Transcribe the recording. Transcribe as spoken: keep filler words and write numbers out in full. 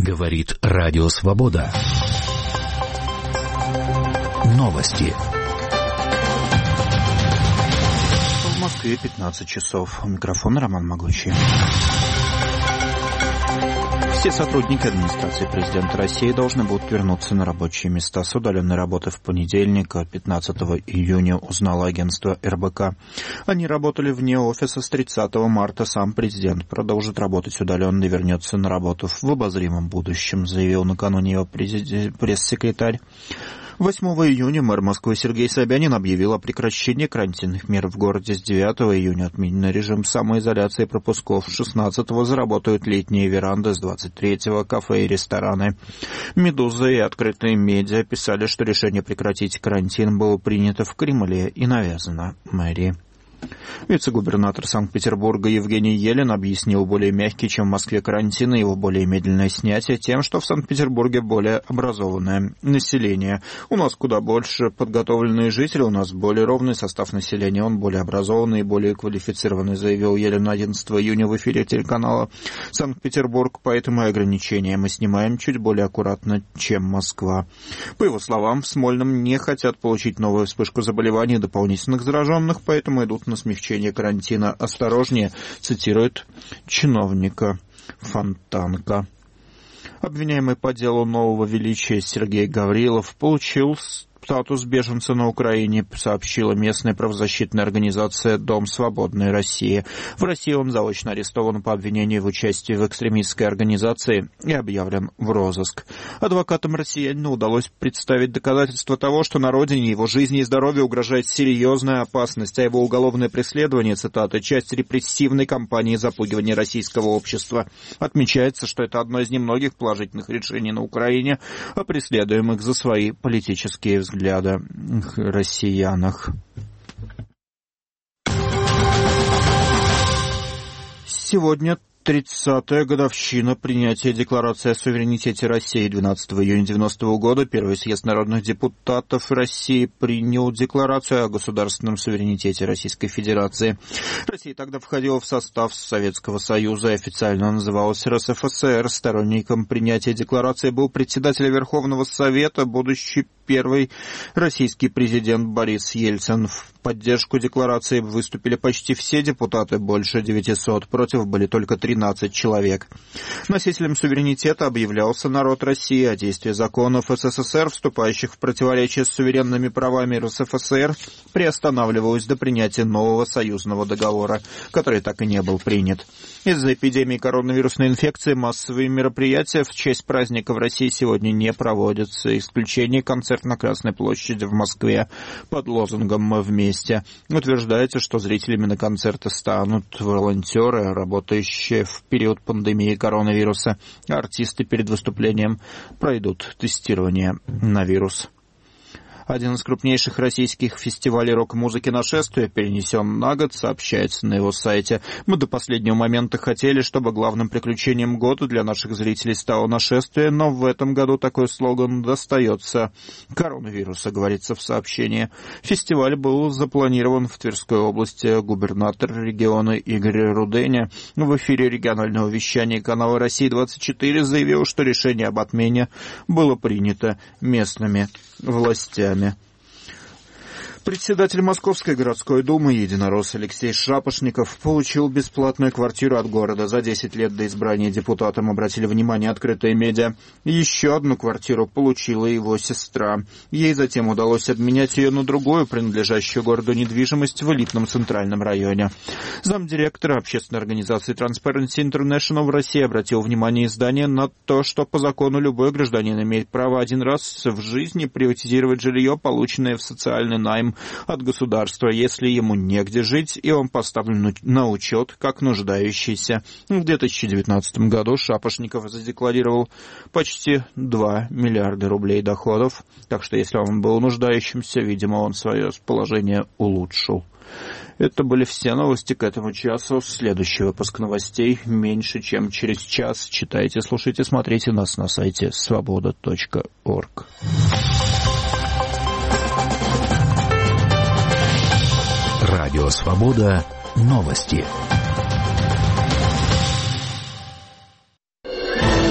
Говорит Радио Свобода. Новости. В Москве пятнадцать часов. У микрофона Роман Могучий. Все сотрудники администрации президента России должны будут вернуться на рабочие места с удаленной работы в понедельник, пятнадцатого июня, узнало агентство эр бэ ка. Они работали вне офиса с тридцатого марта. Сам президент продолжит работать удаленно и вернется на работу в обозримом будущем, заявил накануне его пресс-секретарь. восьмого июня мэр Москвы Сергей Собянин объявил о прекращении карантинных мер в городе. С девятого июня отменен режим самоизоляции и пропусков. С шестнадцатого заработают летние веранды, с двадцать третьего кафе и рестораны. «Медуза» и открытые медиа писали, что решение прекратить карантин было принято в Кремле и навязано мэрии. Вице-губернатор Санкт-Петербурга Евгений Елен объяснил более мягкий, чем в Москве, карантин и его более медленное снятие тем, что в Санкт-Петербурге более образованное население. У нас куда больше подготовленные жители, у нас более ровный состав населения, он более образованный и более квалифицированный, заявил Елен одиннадцатого июня в эфире телеканала «Санкт-Петербург», поэтому и ограничения мы снимаем чуть более аккуратно, чем Москва. По его словам, в Смольном не хотят получить новую вспышку заболеваний и дополнительных зараженных, поэтому идут на смягчение карантина осторожнее, цитирует чиновника Фонтанка. Обвиняемый по делу нового величия Сергей Гаврилов получил статус беженца на Украине, сообщила местная правозащитная организация «Дом свободной России». В России он заочно арестован по обвинению в участии в экстремистской организации и объявлен в розыск. Адвокатам россиянина удалось представить доказательства того, что на родине его жизни и здоровью угрожает серьезная опасность, а его уголовное преследование, цитата, часть репрессивной кампании запугивания российского общества. Отмечается, что это одно из немногих положительных решений на Украине о преследуемых за свои политические взгляды. взгляда россиянах. Сегодня тридцатая годовщина принятия Декларации о суверенитете России. двенадцатого июня девяностого года Первый съезд народных депутатов России принял Декларацию о государственном суверенитете Российской Федерации. Россия тогда входила в состав Советского Союза и официально называлась эр эс эф эс эр. Сторонником принятия Декларации был председатель Верховного Совета, будущий первый российский президент Борис Ельцин. В поддержку Декларации выступили почти все депутаты, больше девятисот, против были только тринадцать человек. Носителем суверенитета объявлялся народ России, а действие законов эс эс эс эр, вступающих в противоречие с суверенными правами эр эс эф эс эр, приостанавливалось до принятия нового союзного договора, который так и не был принят. Из-за эпидемии коронавирусной инфекции массовые мероприятия в честь праздника в России сегодня не проводятся. Исключение — концерт на Красной площади в Москве под лозунгом «Мы вместе». Утверждается, что зрителями на концерты станут волонтеры, работающие в период пандемии коронавируса. Артисты перед выступлением пройдут тестирование на вирус. Один из крупнейших российских фестивалей рок-музыки «Нашествие» перенесен на год, сообщается на его сайте. Мы до последнего момента хотели, чтобы главным приключением года для наших зрителей стало «Нашествие», но в этом году такой слоган достается коронавируса, говорится в сообщении. Фестиваль был запланирован в Тверской области. Губернатор региона Игорь Руденя в эфире регионального вещания канала «Россия-двадцать четыре» заявил, что решение об отмене было принято местными властями. Председатель Московской городской думы единорос Алексей Шапошников получил бесплатную квартиру от города. За десять лет до избрания депутатом, обратили внимание открытые медиа. Еще одну квартиру получила его сестра. Ей затем удалось обменять ее на другую, принадлежащую городу недвижимость в элитном центральном районе. Замдиректора общественной организации Transparency International в России обратил внимание издания на то, что по закону любой гражданин имеет право один раз в жизни приватизировать жилье, полученное в социальный найм от государства, если ему негде жить, и он поставлен на учет как нуждающийся. В две тысячи девятнадцатом году Шапошников задекларировал почти два миллиарда рублей доходов, так что если он был нуждающимся, видимо, он свое положение улучшил. Это были все новости к этому часу. Следующий выпуск новостей меньше, чем через час. Читайте, слушайте, смотрите нас на сайте свобода точка орг. Радио «Свобода». Новости.